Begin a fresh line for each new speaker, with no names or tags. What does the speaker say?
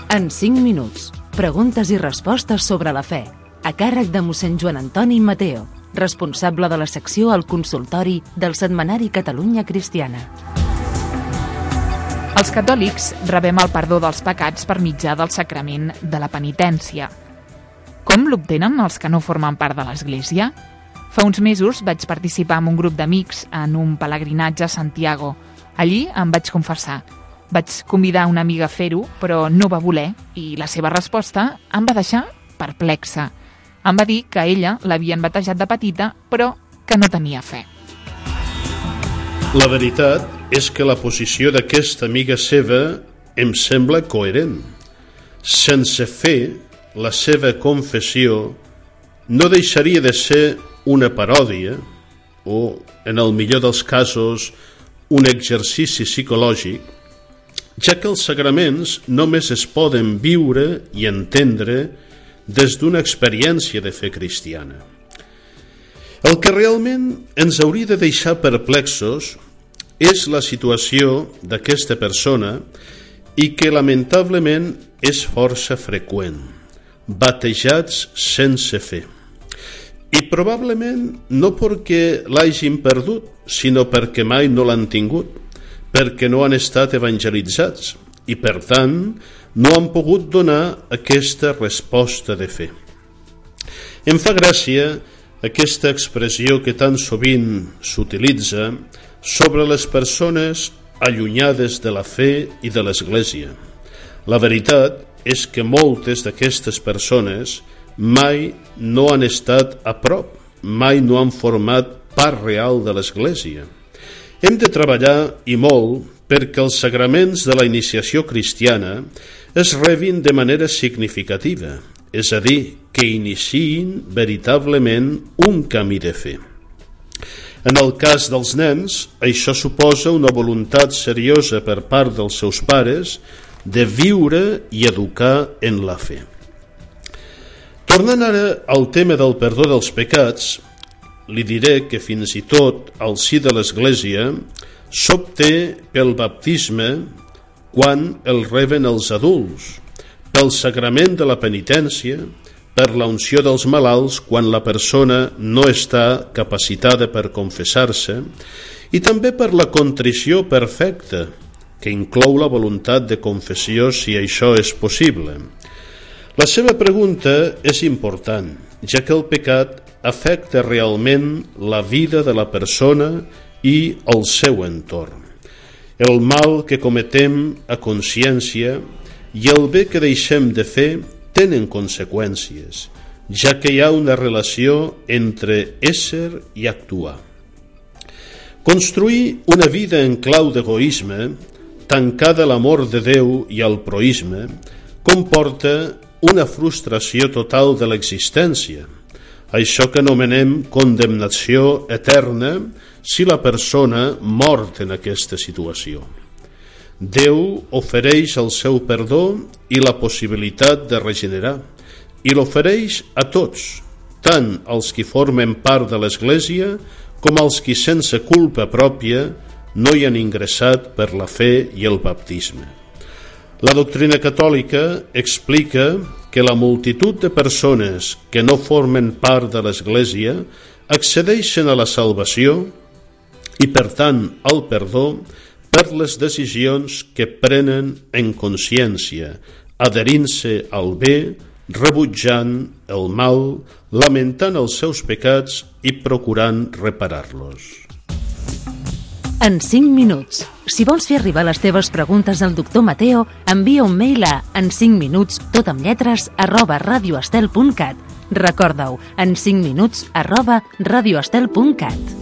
En 5 minuts, preguntes i respostes sobre la fe, a càrrec de mossèn Joan Antoni Mateo, responsable de la secció al consultori del setmanari Catalunya Cristiana.
Els catòlics rebem el perdó dels pecats per mitjà del sacrament de la penitència. Com l'obtenen els que no formen part de l'Església? Fa uns mesos vaig participar amb un grup d'amics en un pelegrinatge a Santiago. Allí em vaig confessar. Vaig convidar una amiga a fer-ho, però no va voler, i la seva resposta em va deixar perplexa. Em va dir que ella l'havien batejat de petita, però que no tenia fe.
La veritat és que la posició d'aquesta amiga seva em sembla coherent. Sense fe, la seva confessió no deixaria de ser una paròdia o, en el millor dels casos, un exercici psicològic, ja que els sagraments només es poden viure i entendre des d'una experiència de fe cristiana. El que realment ens hauria de deixar perplexos és la situació d'aquesta persona i que lamentablement és força freqüent, batejats sense fe. I probablement no perquè l'hagin perdut, sinó perquè mai no l'han tingut, perquè no han estat evangelitzats i, per tant, no han pogut donar aquesta resposta de fe. Em fa gràcia aquesta expressió que tan sovint s'utilitza sobre les persones allunyades de la fe i de l'Església. La veritat és que moltes d'aquestes persones mai no han estat a prop, mai no han format part real de l'Església. Hem de treballar i molt perquè els sagraments de la iniciació cristiana es rebin de manera significativa, és a dir, que iniciïn veritablement un camí de fe. En el cas dels nens, això suposa una voluntat seriosa per part dels seus pares de viure i educar en la fe. Tornant ara al tema del perdó dels pecats, li diré que fins i tot al si de l'Església s'obté pel baptisme quan el reben els adults, pel sagrament de la penitència, per la unció dels malalts quan la persona no està capacitada per confessar-se i també per la contrició perfecta, que inclou la voluntat de confessió si això és possible. La seva pregunta és important, ja que el pecat afecta realment la vida de la persona i el seu entorn. El mal que cometem a consciència i el bé que deixem de fer tenen conseqüències, ja que hi ha una relació entre ésser i actuar. Construir una vida en clau d'egoisme, tancada a l'amor de Déu i al proïsme, comporta una frustració total de l'existència, això que anomenem condemnació eterna si la persona mor en aquesta situació. Déu ofereix el seu perdó i la possibilitat de regenerar, i l'ofereix a tots, tant als qui formen part de l'Església com als qui sense culpa pròpia no hi han ingressat per la fe i el baptisme. La doctrina catòlica explica que la multitud de persones que no formen part de l'Església accedeixen a la salvació i, per tant, al perdó per les decisions que prenen en consciència, adherint-se al bé, rebutjant el mal, lamentant els seus pecats i procurant reparar-los.
En 5 minuts. Si vols fer arribar les teves preguntes al doctor Mateo, envia un mail a en5minuts, @radioestel.cat. Recorda-ho, en5minuts, @radioestel.cat.